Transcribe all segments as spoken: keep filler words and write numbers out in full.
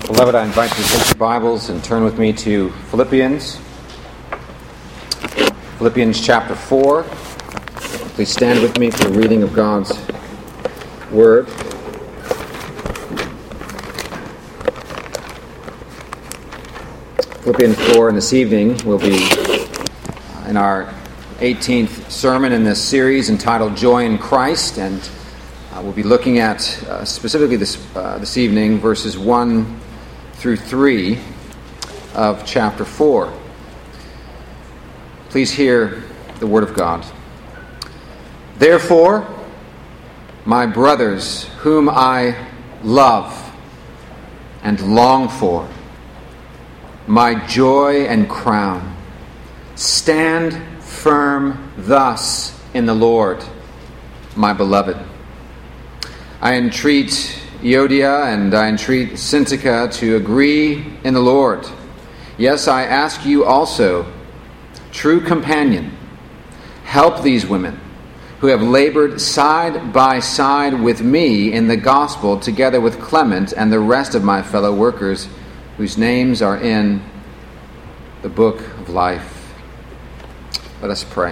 Beloved, I invite you to take your Bibles and turn with me to Philippians. Philippians chapter four. Please stand with me for the reading of God's Word. Philippians four, and this evening will be in our eighteenth sermon in this series entitled Joy in Christ, and uh, we'll be looking at uh, specifically this uh, this evening verses one through three of chapter four. Please hear the word of God. Therefore, my brothers, whom I love and long for, my joy and crown, stand firm thus in the Lord, my beloved. I entreat Euodia and I entreat Syntyche to agree in the Lord. Yes, I ask you also, true companion, help these women who have labored side by side with me in the gospel, together with Clement and the rest of my fellow workers, whose names are in the book of life. Let us pray.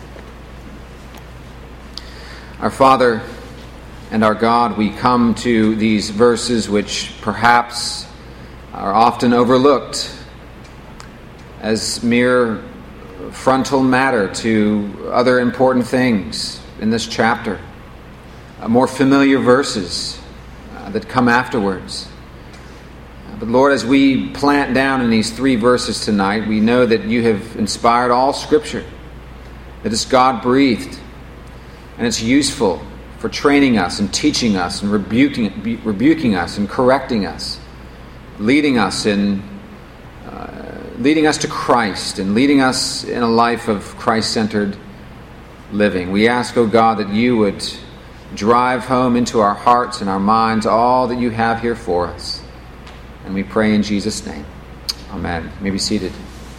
Our Father and our God, we come to these verses which perhaps are often overlooked as mere frontal matter to other important things in this chapter, uh, more familiar verses uh, that come afterwards. Uh, but Lord, as we plant down in these three verses tonight, we know that you have inspired all Scripture, that it's God-breathed, and it's useful for training us and teaching us and rebuking, rebuking us and correcting us, leading us in uh, leading us to Christ and leading us in a life of Christ-centered living. We ask, O God, that you would drive home into our hearts and our minds all that you have here for us. And we pray in Jesus' name. Amen. You may be seated.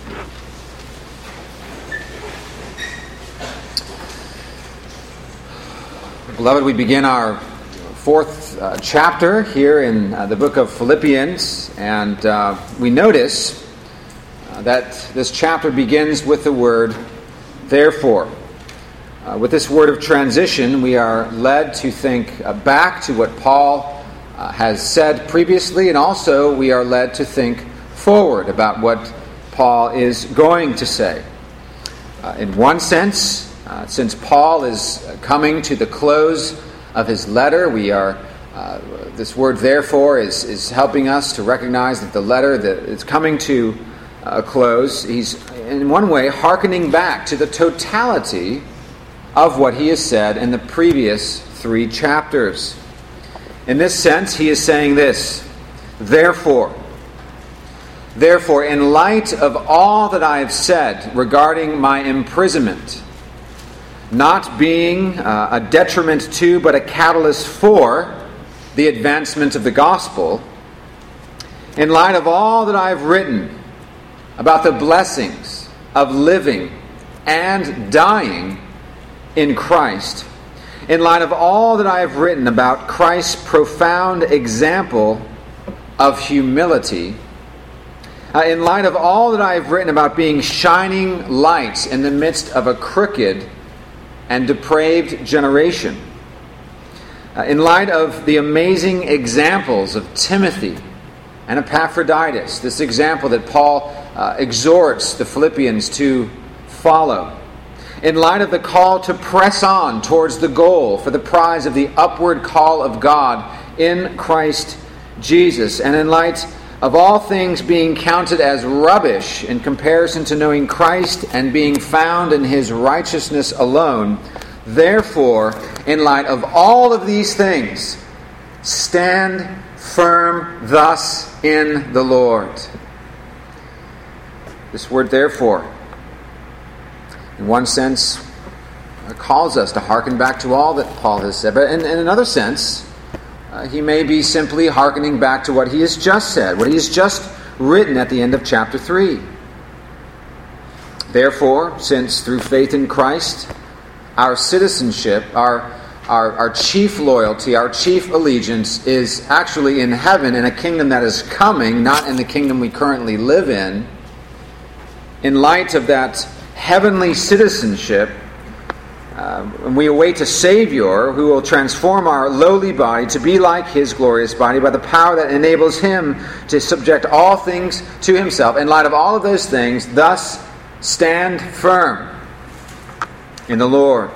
Beloved, we begin our fourth uh, chapter here in uh, the book of Philippians, and uh, we notice uh, that this chapter begins with the word therefore. Uh, with this word of transition, we are led to think uh, back to what Paul uh, has said previously, and also we are led to think forward about what Paul is going to say. Uh, in one sense, Uh, since Paul is coming to the close of his letter, we are uh, this word therefore is, is helping us to recognize that the letter that is coming to a close, he's in one way hearkening back to the totality of what he has said in the previous three chapters. In this sense, he is saying this: therefore, therefore, in light of all that I have said regarding my imprisonment, not being uh, a detriment to, but a catalyst for the advancement of the gospel, in light of all that I have written about the blessings of living and dying in Christ, in light of all that I have written about Christ's profound example of humility, uh, in light of all that I have written about being shining lights in the midst of a crooked and depraved generation, uh, in light of the amazing examples of Timothy and Epaphroditus, this example that Paul uh, exhorts the Philippians to follow, in light of the call to press on towards the goal for the prize of the upward call of God in Christ Jesus, and in light of all things being counted as rubbish in comparison to knowing Christ and being found in his righteousness alone, therefore, in light of all of these things, stand firm thus in the Lord. This word therefore, in one sense, calls us to hearken back to all that Paul has said, but in, in another sense, Uh, he may be simply hearkening back to what he has just said, what he has just written at the end of chapter three. Therefore, since through faith in Christ, our citizenship, our our, our chief loyalty, our chief allegiance is actually in heaven, in a kingdom that is coming, not in the kingdom we currently live in. In light of that heavenly citizenship, uh, we await a Savior who will transform our lowly body to be like His glorious body by the power that enables Him to subject all things to Himself. In light of all of those things, thus stand firm in the Lord.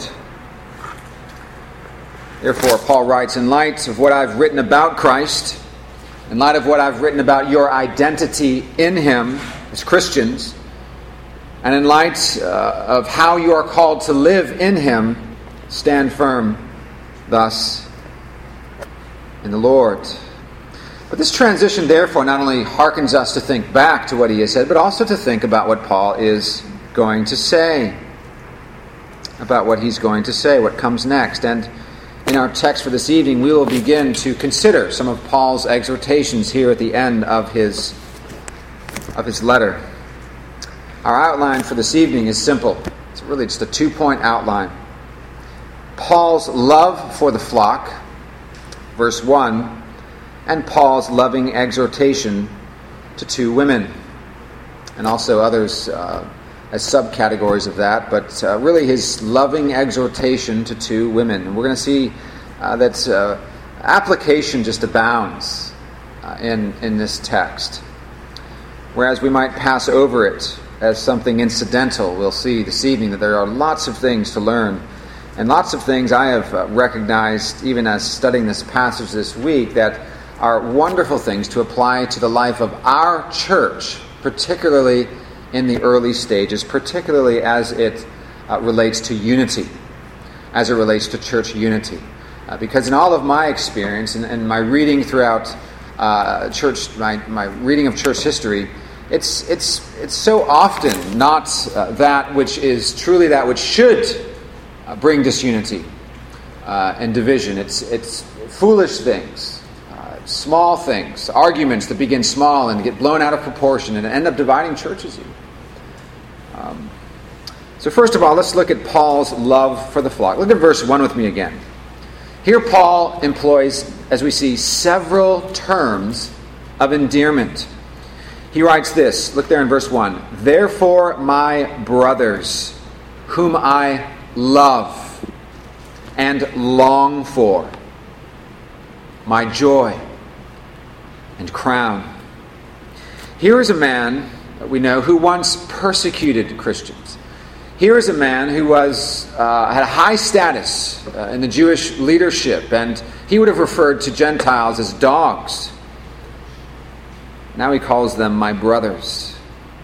Therefore, Paul writes, in light of what I've written about Christ, in light of what I've written about your identity in Him as Christians, and in light uh, of how you are called to live in Him, stand firm thus in the Lord. But this transition, therefore, not only hearkens us to think back to what he has said, but also to think about what Paul is going to say. About what he's going to say, what comes next. And in our text for this evening, we will begin to consider some of Paul's exhortations here at the end of his, of his letter. Our outline for this evening is simple. It's really just a two-point outline. Paul's love for the flock, verse one, and Paul's loving exhortation to two women, and also others uh, as subcategories of that, but uh, really his loving exhortation to two women. And we're going to see uh, that uh, application just abounds uh, in, in this text. Whereas we might pass over it as something incidental, we'll see this evening that there are lots of things to learn, and lots of things I have uh, recognized, even as studying this passage this week, that are wonderful things to apply to the life of our church, particularly in the early stages, particularly as it uh, relates to unity, as it relates to church unity. Uh, because in all of my experience and, and my reading throughout uh, church, my, my reading of church history, It's it's it's so often not uh, that which is truly that which should uh, bring disunity uh, and division. It's it's foolish things, uh, small things, arguments that begin small and get blown out of proportion and end up dividing churches even. Um, so first of all, let's look at Paul's love for the flock. Look at verse one with me again. Here Paul employs, as we see, several terms of endearment. He writes this, look there in verse one, "Therefore, my brothers, whom I love and long for, my joy and crown." Here is a man that we know who once persecuted Christians. Here is a man who was uh, had a high status uh, in the Jewish leadership, and he would have referred to Gentiles as dogs. Now he calls them my brothers.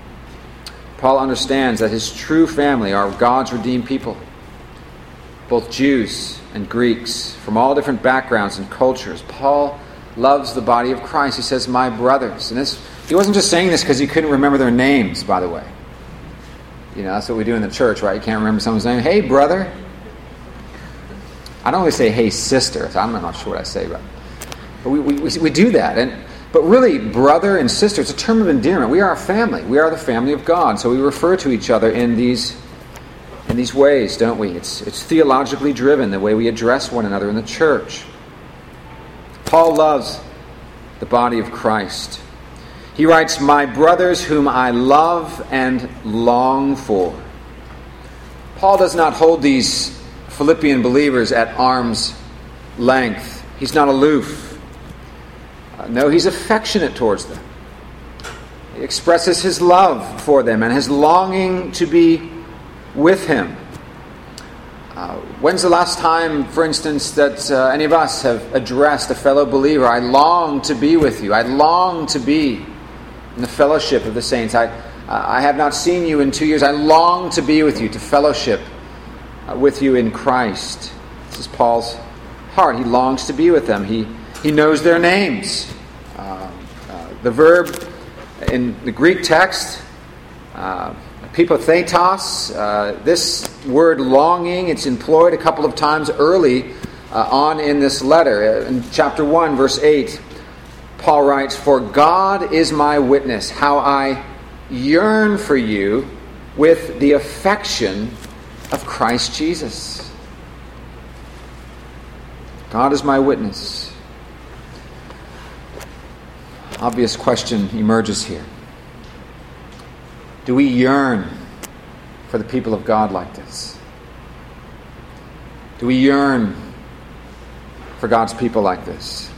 Paul understands that his true family are God's redeemed people, both Jews and Greeks, from all different backgrounds and cultures. Paul loves the body of Christ. He says, my brothers. And this, he wasn't just saying this because he couldn't remember their names, by the way. You know, that's what we do in the church, right? You can't remember someone's name. Hey, brother. I don't always say, hey, sister. I'm not sure what I say, but, but we, we, we do that. And But really, brother and sister, it's a term of endearment. We are a family. We are the family of God. So we refer to each other in these in these ways, don't we? It's, it's theologically driven, the way we address one another in the church. Paul loves the body of Christ. He writes, my brothers whom I love and long for. Paul does not hold these Philippian believers at arm's length. He's not aloof. No, he's affectionate towards them. He expresses his love for them and his longing to be with him. Uh, when's the last time, for instance, that uh, any of us have addressed a fellow believer? I long to be with you. I long to be in the fellowship of the saints. I, uh, I have not seen you in two years. I long to be with you, to fellowship uh, with you in Christ. This is Paul's heart. He longs to be with them. He He knows their names. Uh, uh, the verb in the Greek text, uh, pipothetos, uh, this word longing, it's employed a couple of times early uh, on in this letter. In chapter one, verse eight, Paul writes, "For God is my witness, how I yearn for you with the affection of Christ Jesus." God is my witness. Obvious question emerges here. Do we yearn for the people of God like this? Do we yearn for God's people like this?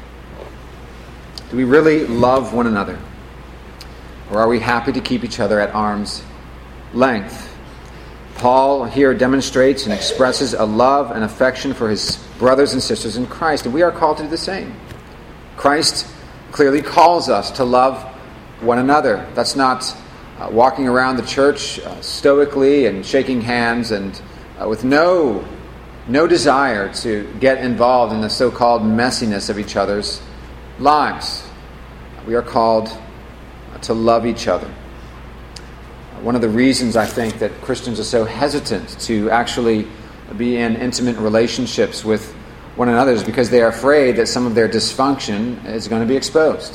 Do we really love one another? Or are we happy to keep each other at arm's length? Paul here demonstrates and expresses a love and affection for his brothers and sisters in Christ, and we are called to do the same. Christ clearly calls us to love one another. That's not uh, walking around the church uh, stoically and shaking hands and uh, with no, no desire to get involved in the so-called messiness of each other's lives. We are called uh, to love each other. Uh, one of the reasons I think that Christians are so hesitant to actually be in intimate relationships with one another is because they are afraid that some of their dysfunction is going to be exposed.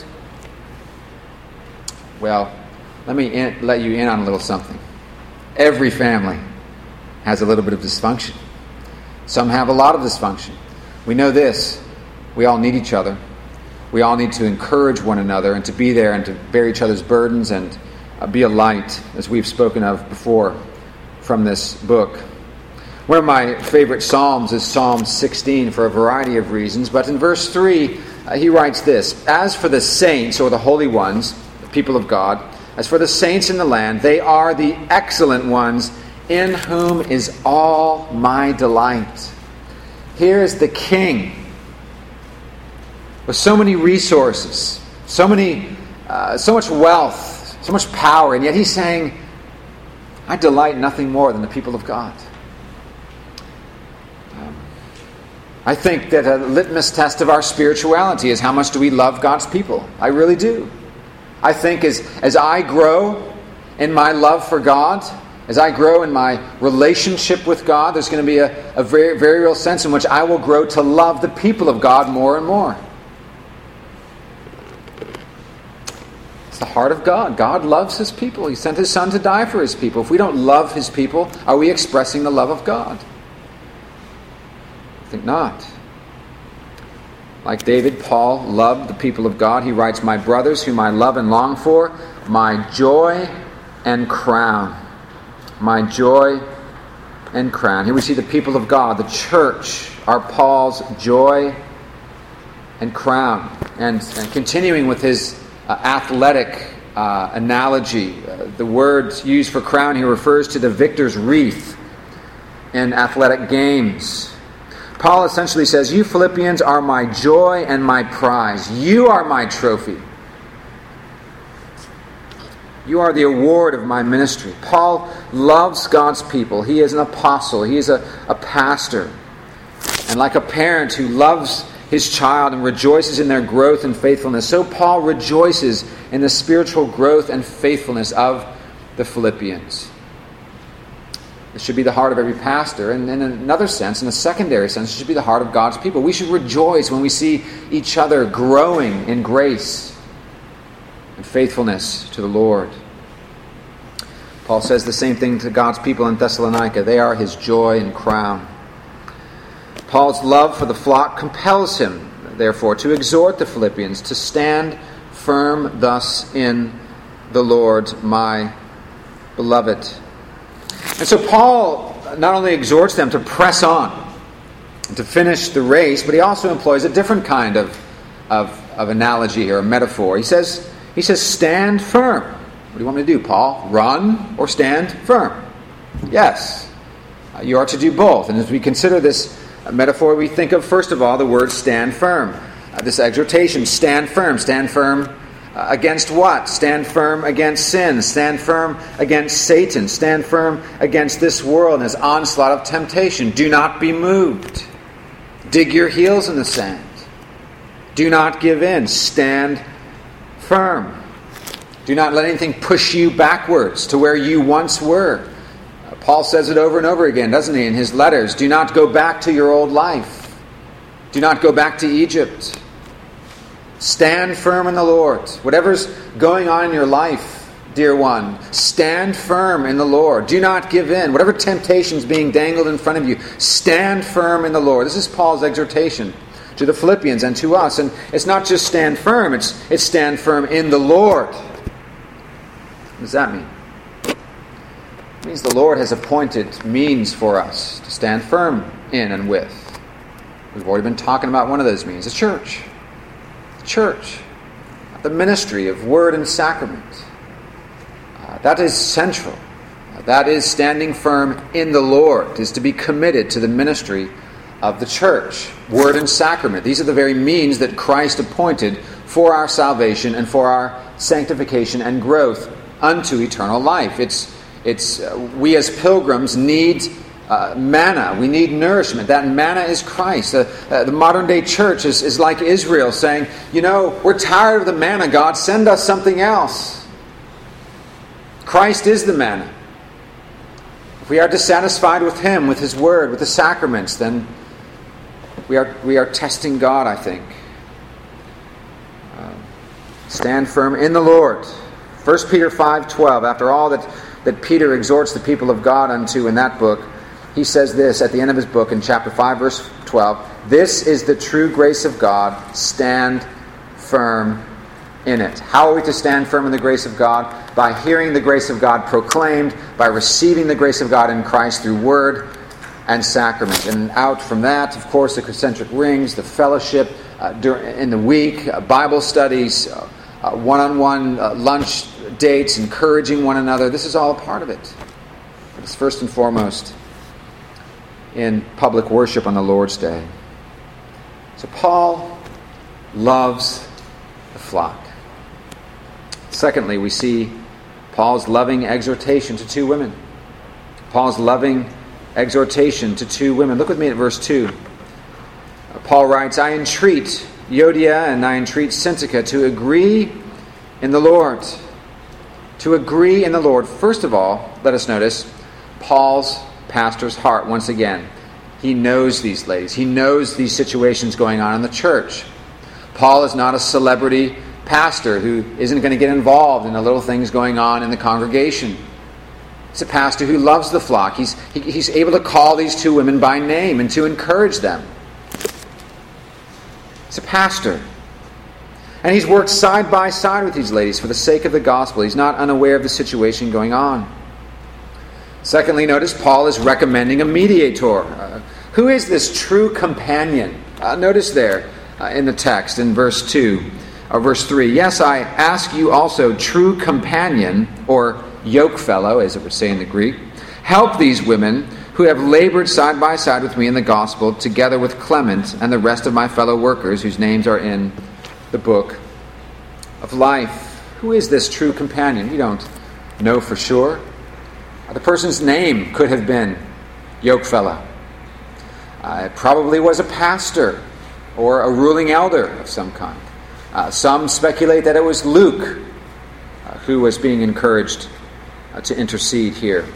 Well, let me in, let you in on a little something. Every family has a little bit of dysfunction. Some have a lot of dysfunction. We know this. We all need each other. We all need to encourage one another and to be there and to bear each other's burdens and uh, be a light, as we've spoken of before from this book. One of my favorite psalms is Psalm sixteen for a variety of reasons, but in verse three, uh, he writes this: "As for the saints, or the holy ones, the people of God, as for the saints in the land, they are the excellent ones, in whom is all my delight." Here is the King, with so many resources, so many, uh, so much wealth, so much power, and yet he's saying, "I delight nothing more than the people of God." I think that a litmus test of our spirituality is how much do we love God's people. I really do. I think as, as I grow in my love for God, as I grow in my relationship with God, there's going to be a, a very, very real sense in which I will grow to love the people of God more and more. It's the heart of God. God loves His people. He sent His Son to die for His people. If we don't love His people, are we expressing the love of God? I think not. Like David, Paul loved the people of God. He writes, "My brothers, whom I love and long for, my joy and crown." My joy and crown. Here we see the people of God, the church, are Paul's joy and crown. And, and continuing with his uh, athletic uh, analogy, uh, the word used for crown here refers to the victor's wreath in athletic games. Paul essentially says, "You Philippians are my joy and my prize. You are my trophy. You are the award of my ministry." Paul loves God's people. He is an apostle. He is a, a pastor. And like a parent who loves his child and rejoices in their growth and faithfulness, so Paul rejoices in the spiritual growth and faithfulness of the Philippians. It should be the heart of every pastor, and in another sense, in a secondary sense, it should be the heart of God's people. We should rejoice when we see each other growing in grace and faithfulness to the Lord. Paul says the same thing to God's people in Thessalonica. They are his joy and crown. Paul's love for the flock compels him, therefore, to exhort the Philippians to stand firm thus in the Lord, my beloved. And so Paul not only exhorts them to press on, to finish the race, but he also employs a different kind of, of, of analogy or metaphor. He says, he says, stand firm. What do you want me to do, Paul? Run or stand firm? Yes. Uh, you are to do both. And as we consider this metaphor, we think of, first of all, the word stand firm. Uh, this exhortation, stand firm. Stand firm uh, against what? Stand firm against sin. Stand firm against Satan. Stand firm against this world and its onslaught of temptation. Do not be moved. Dig your heels in the sand. Do not give in. Stand firm. Do not let anything push you backwards to where you once were. Uh, Paul says it over and over again, doesn't he, in his letters? Do not go back to your old life. Do not go back to Egypt. Stand firm in the Lord. Whatever's going on in your life, dear one. Stand firm in the Lord. Do not give in. Whatever temptation is being dangled in front of you, stand firm in the Lord. This is Paul's exhortation to the Philippians and to us. And it's not just stand firm, it's, it's stand firm in the Lord. What does that mean? It means the Lord has appointed means for us to stand firm in and with. We've already been talking about one of those means, the church. The church. The ministry of word and sacrament. Uh, that is central. Uh, that is standing firm in the Lord, is to be committed to the ministry of the church. Word and sacrament. These are the very means that Christ appointed for our salvation and for our sanctification and growth unto eternal life. It's, it's uh, we as pilgrims need Uh, manna. We need nourishment. That manna is Christ. Uh, uh, the modern day church is, is like Israel saying, you know, we're tired of the manna, God. Send us something else. Christ is the manna. If we are dissatisfied with Him, with His Word, with the sacraments, then we are, we are testing God, I think. Uh, stand firm in the Lord. First Peter five twelve. After all that, that Peter exhorts the people of God unto in that book, he says this at the end of his book in chapter five, verse twelve. This is the true grace of God. Stand firm in it. How are we to stand firm in the grace of God? By hearing the grace of God proclaimed, by receiving the grace of God in Christ through word and sacrament. And out from that, of course, the concentric rings, the fellowship uh, during, in the week, uh, Bible studies, uh, uh, one-on-one uh, lunch dates, encouraging one another. This is all a part of it. But it's first and foremost in public worship on the Lord's Day. So Paul loves the flock. Secondly, we see Paul's loving exhortation to two women. Paul's loving exhortation to two women. Look with me at verse two. Paul writes, I entreat Euodia and I entreat Syntyche to agree in the Lord. To agree in the Lord. First of all, let us notice Paul's pastor's heart once again. He knows these ladies. He knows these situations going on in the church. Paul is not a celebrity pastor who isn't going to get involved in the little things going on in the congregation. He's a pastor who loves the flock. He's, he, he's able to call these two women by name and to encourage them. He's a pastor. And he's worked side by side with these ladies for the sake of the gospel. He's not unaware of the situation going on. Secondly, notice Paul is recommending a mediator. Uh, who is this true companion? Uh, notice there uh, in the text in verse two, or verse three. Yes, I ask you also, true companion, or yoke fellow, as it would say in the Greek, help these women who have labored side by side with me in the gospel, together with Clement and the rest of my fellow workers whose names are in the book of life. Who is this true companion? We don't know for sure. The person's name could have been yokefellow. Uh, it probably was a pastor or a ruling elder of some kind. Uh, some speculate that it was Luke uh, who was being encouraged uh, to intercede here.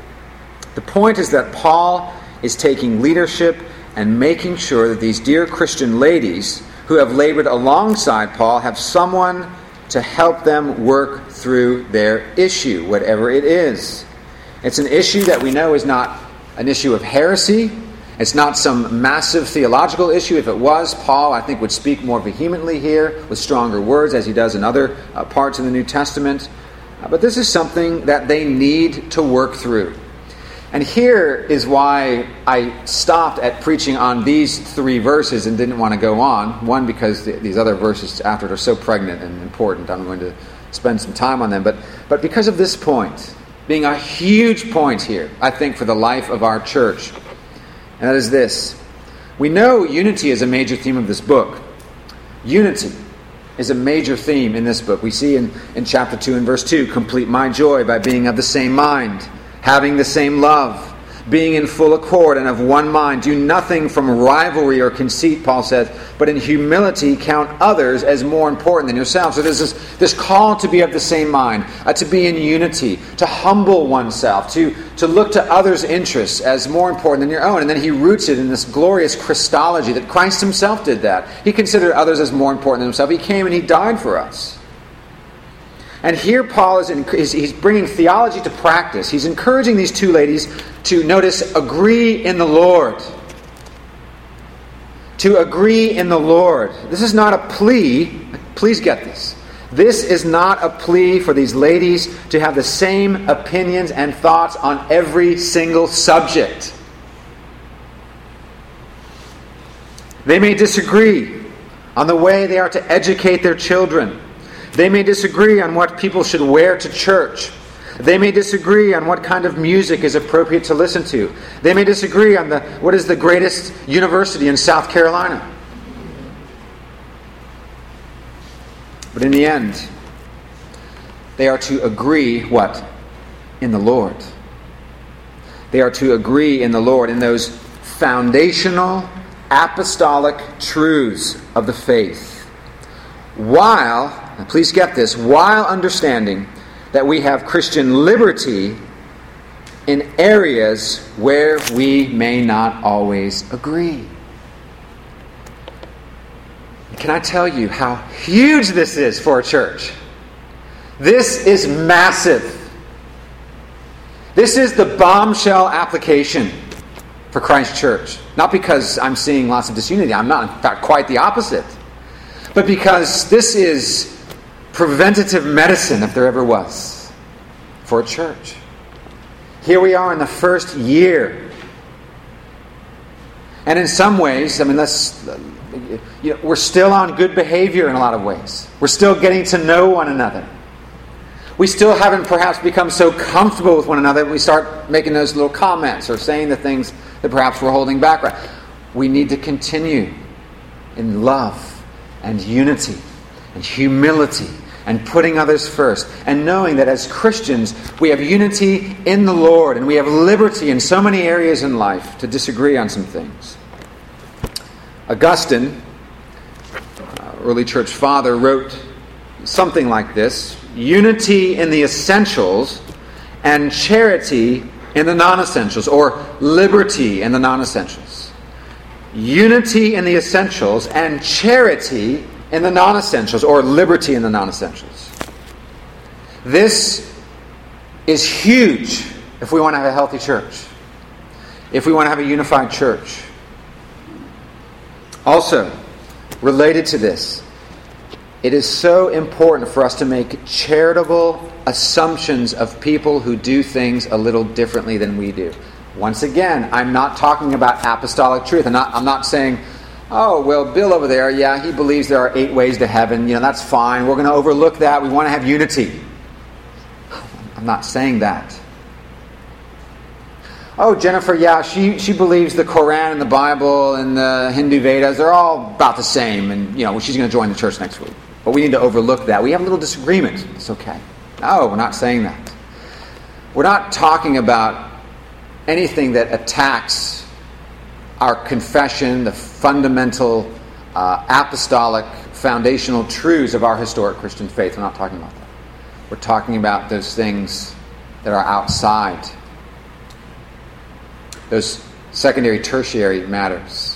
The point is that Paul is taking leadership and making sure that these dear Christian ladies who have labored alongside Paul have someone to help them work through their issue, whatever it is. It's an issue that we know is not an issue of heresy. It's not some massive theological issue. If it was, Paul, I think, would speak more vehemently here with stronger words, as he does in other uh, parts of the New Testament. Uh, but this is something that they need to work through. And here is why I stopped at preaching on these three verses and didn't want to go on. One, because the, these other verses after it are so pregnant and important. I'm going to spend some time on them. But, but because of this point, being a huge point here, I think, for the life of our church. And that is this. We know unity is a major theme of this book. Unity is a major theme in this book. We see in, in chapter two and verse two, complete my joy by being of the same mind, having the same love, being in full accord and of one mind. Do nothing from rivalry or conceit, Paul says, but in humility count others as more important than yourselves. So there's this, this call to be of the same mind, uh, to be in unity, to humble oneself, to, to look to others' interests as more important than your own. And then he roots it in this glorious Christology that Christ himself did that. He considered others as more important than himself. He came and he died for us. And here Paul is, in, is he's bringing theology to practice. He's encouraging these two ladies to, notice, agree in the Lord. To agree in the Lord. This is not a plea. Please get this. This is not a plea for these ladies to have the same opinions and thoughts on every single subject. They may disagree on the way they are to educate their children. They may disagree on what people should wear to church. They may disagree on what kind of music is appropriate to listen to. They may disagree on the what is the greatest university in South Carolina. But in the end, they are to agree, what? In the Lord. They are to agree in the Lord, in those foundational apostolic truths of the faith. While, and please get this, while understanding that we have Christian liberty in areas where we may not always agree. Can I tell you how huge this is for a church? This is massive. This is the bombshell application for Christ Church. Not because I'm seeing lots of disunity. I'm not. In fact, quite the opposite. But because this is preventative medicine, if there ever was, for a church. Here we are in the first year. And in some ways, I mean, let's, you know, we're still on good behavior in a lot of ways. We're still getting to know one another. We still haven't perhaps become so comfortable with one another that we start making those little comments or saying the things that perhaps we're holding back. We need to continue in love and unity and humility and putting others first, and knowing that as Christians we have unity in the Lord and we have liberty in so many areas in life to disagree on some things. Augustine, early church father, wrote something like this: unity in the essentials and charity in the non-essentials, or liberty in the non-essentials. Unity in the essentials and charity in the non-essentials, or liberty in the non-essentials. This is huge if we want to have a healthy church, if we want to have a unified church. Also, related to this, it is so important for us to make charitable assumptions of people who do things a little differently than we do. Once again, I'm not talking about apostolic truth. I'm not, I'm not saying, oh, well, Bill over there, yeah, he believes there are eight ways to heaven. You know, that's fine. We're going to overlook that. We want to have unity. I'm not saying that. Oh, Jennifer, yeah, she, she believes the Quran and the Bible and the Hindu Vedas, they're all about the same. And, you know, she's going to join the church next week. But we need to overlook that. We have a little disagreement. It's okay. No, we're not saying that. We're not talking about anything that attacks our confession, the fundamental uh, apostolic foundational truths of our historic Christian faith. We're not talking about that. We're talking about those things that are outside, those secondary, tertiary matters.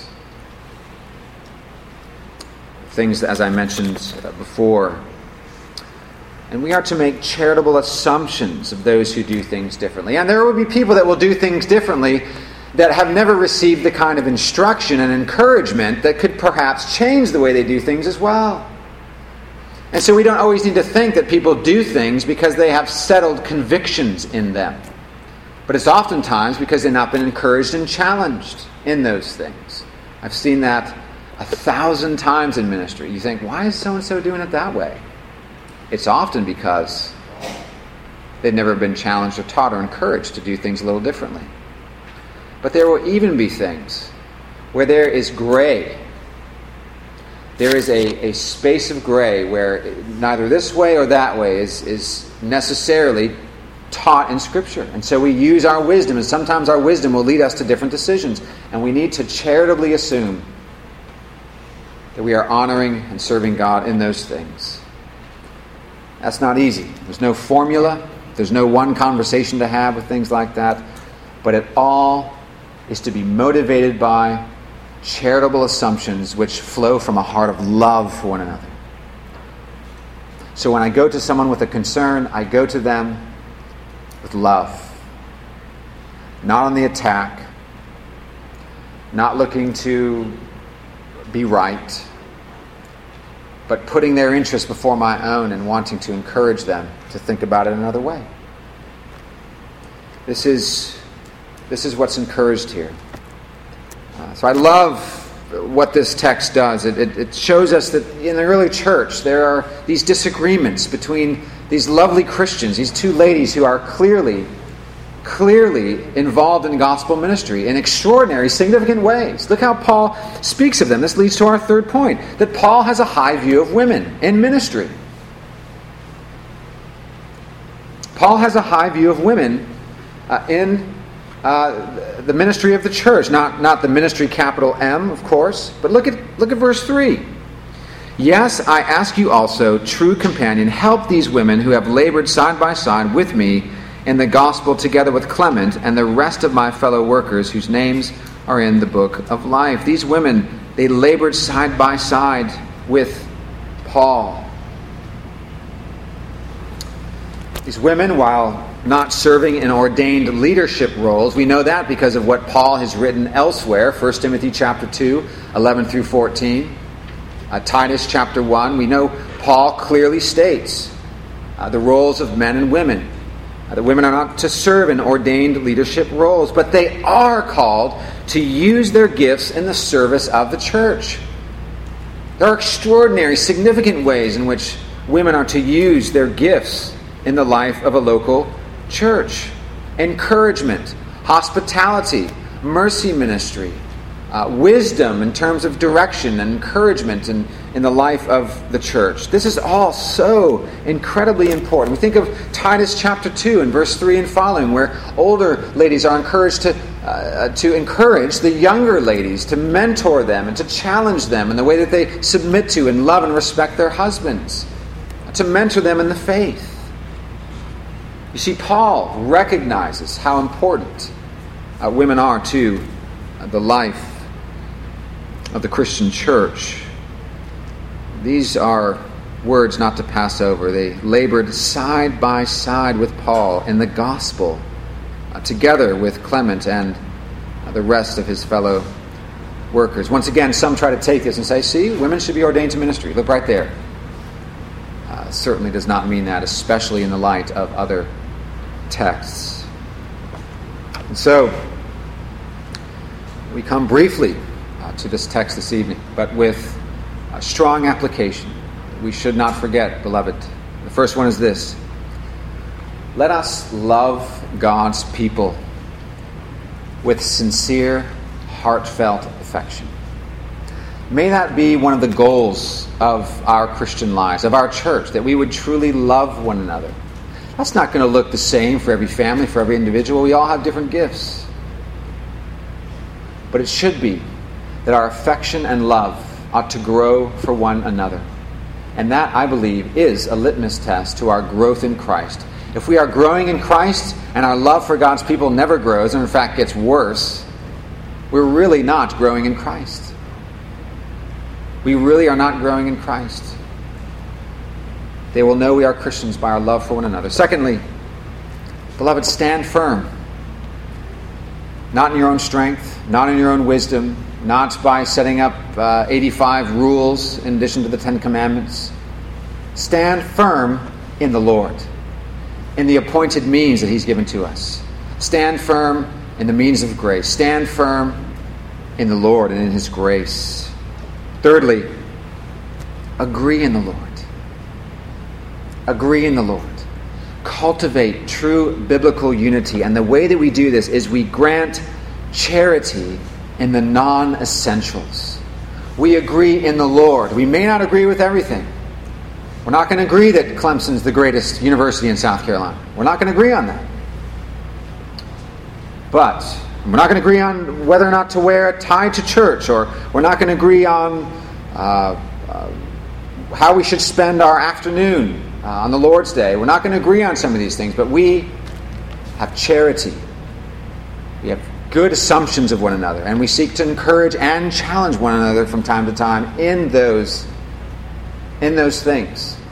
Things, as I mentioned before. And we are to make charitable assumptions of those who do things differently. And there will be people that will do things differently that have never received the kind of instruction and encouragement that could perhaps change the way they do things as well. And so we don't always need to think that people do things because they have settled convictions in them. But it's oftentimes because they've not been encouraged and challenged in those things. I've seen that a thousand times in ministry. You think, why is so-and-so doing it that way? It's often because they've never been challenged or taught or encouraged to do things a little differently. But there will even be things where there is gray. There is a, a space of gray where neither this way or that way is, is necessarily taught in Scripture. And so we use our wisdom, and sometimes our wisdom will lead us to different decisions. And we need to charitably assume that we are honoring and serving God in those things. That's not easy. There's no formula. There's no one conversation to have with things like that. But it all is to be motivated by charitable assumptions which flow from a heart of love for one another. So when I go to someone with a concern, I go to them with love. Not on the attack. Not looking to be right. But putting their interests before my own and wanting to encourage them to think about it another way. This is, this is what's encouraged here. Uh, so I love what this text does. It, it, it shows us that in the early church there are these disagreements between these lovely Christians, these two ladies who are clearly, clearly involved in gospel ministry in extraordinary, significant ways. Look how Paul speaks of them. This leads to our third point, that Paul has a high view of women in ministry. Paul has a high view of women uh, in Uh, the ministry of the church, not, not the ministry capital M, of course, but look at look at verse three. Yes, I ask you also, true companion, help these women who have labored side by side with me in the gospel together with Clement and the rest of my fellow workers whose names are in the book of life. These women, they labored side by side with Paul. These women, while not serving in ordained leadership roles, we know that because of what Paul has written elsewhere. First Timothy chapter two, eleven through fourteen. Uh, Titus chapter one. We know Paul clearly states uh, the roles of men and women. Uh, the women are not to serve in ordained leadership roles, but they are called to use their gifts in the service of the church. There are extraordinary, significant ways in which women are to use their gifts in the life of a local church. Encouragement, hospitality, mercy ministry, uh, wisdom in terms of direction and encouragement in, in the life of the church. This is all so incredibly important. We think of Titus chapter two and verse three and following, where older ladies are encouraged to, uh, to encourage the younger ladies, to mentor them and to challenge them in the way that they submit to and love and respect their husbands, to mentor them in the faith. You see, Paul recognizes how important uh, women are to uh, the life of the Christian church. These are words not to pass over. They labored side by side with Paul in the gospel, uh, together with Clement and uh, the rest of his fellow workers. Once again, some try to take this and say, see, women should be ordained to ministry. Look right there. Uh, certainly does not mean that, especially in the light of other texts. And so, we come briefly uh, to this text this evening, but with a strong application. We should not forget, beloved. The first one is this: let us love God's people with sincere, heartfelt affection. May that be one of the goals of our Christian lives, of our church, that we would truly love one another. That's not going to look the same for every family, for every individual. We all have different gifts. But it should be that our affection and love ought to grow for one another. And that, I believe, is a litmus test to our growth in Christ. If we are growing in Christ and our love for God's people never grows, and in fact gets worse, we're really not growing in Christ. We really are not growing in Christ. They will know we are Christians by our love for one another. Secondly, beloved, stand firm. Not in your own strength, not in your own wisdom, not by setting up uh, eighty-five rules in addition to the Ten Commandments. Stand firm in the Lord, in the appointed means that He's given to us. Stand firm in the means of grace. Stand firm in the Lord and in His grace. Thirdly, agree in the Lord. Agree in the Lord. Cultivate true biblical unity. And the way that we do this is we grant charity in the non-essentials. We agree in the Lord. We may not agree with everything. We're not going to agree that Clemson's the greatest university in South Carolina. We're not going to agree on that. But we're not going to agree on whether or not to wear a tie to church, or we're not going to agree on uh, uh, how we should spend our afternoon Uh, on the Lord's Day. We're not going to agree on some of these things, but we have charity. We have good assumptions of one another, and we seek to encourage and challenge one another from time to time in those, in those things.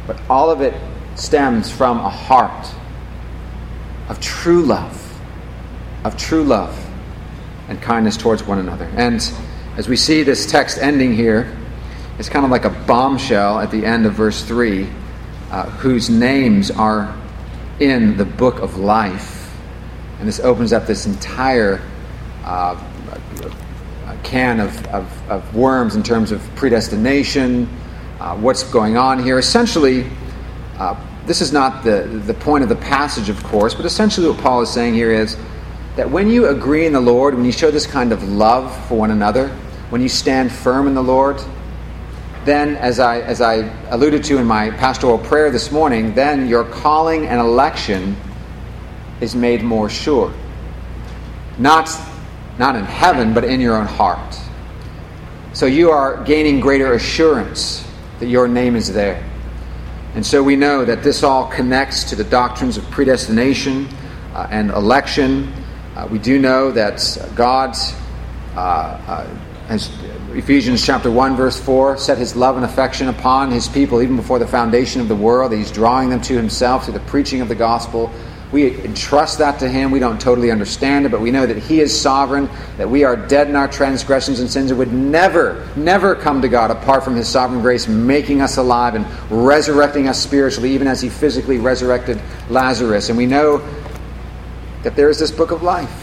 but all of it stems from a heart of true love, of true love and kindness towards one another. And as we see this text ending here, it's kind of like a bombshell at the end of verse three, uh, whose names are in the book of life. And this opens up this entire uh, can of, of, of worms in terms of predestination, uh, what's going on here. Essentially, uh, this is not the, the point of the passage, of course, but essentially what Paul is saying here is that when you agree in the Lord, when you show this kind of love for one another, when you stand firm in the Lord, then, as I as I alluded to in my pastoral prayer this morning, then your calling and election is made more sure. Not, not in heaven, but in your own heart. So you are gaining greater assurance that your name is there. And so we know that this all connects to the doctrines of predestination uh, and election. Uh, we do know that God, uh, uh, has, Ephesians chapter one, verse four, set his love and affection upon his people even before the foundation of the world, that he's drawing them to himself through the preaching of the gospel. We entrust that to him. We don't totally understand it, but we know that he is sovereign, that we are dead in our transgressions and sins and would never, never come to God apart from his sovereign grace, making us alive and resurrecting us spiritually, even as he physically resurrected Lazarus. And we know that there is this book of life.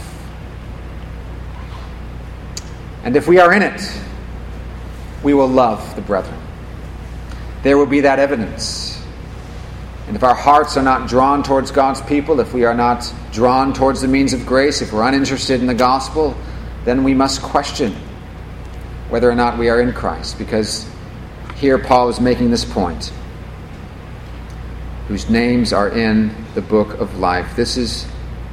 And if we are in it, we will love the brethren. There will be that evidence. And if our hearts are not drawn towards God's people, if we are not drawn towards the means of grace, if we're uninterested in the gospel, then we must question whether or not we are in Christ. Because here Paul is making this point. Whose names are in the book of life. This is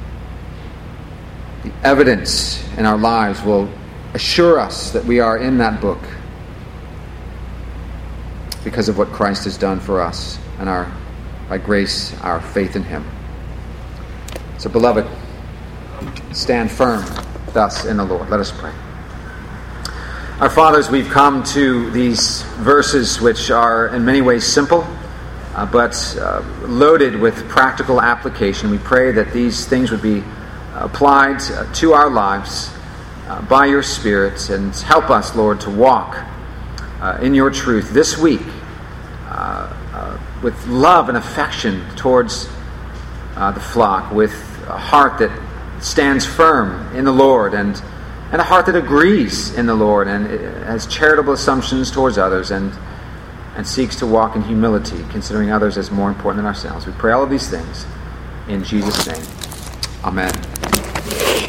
the evidence in our lives will assure us that we are in that book because of what Christ has done for us and our by grace, our faith in him. So, beloved, stand firm thus in the Lord. Let us pray. Our fathers, we've come to these verses which are in many ways simple, uh, but uh, loaded with practical application. We pray that these things would be applied uh, to our lives uh, by your Spirit, and help us, Lord, to walk uh, in your truth this week uh, uh, with love and affection towards uh, the flock, with a heart that stands firm in the Lord, and and a heart that agrees in the Lord and has charitable assumptions towards others, and and seeks to walk in humility, considering others as more important than ourselves. We pray all of these things in Jesus' name. Amen.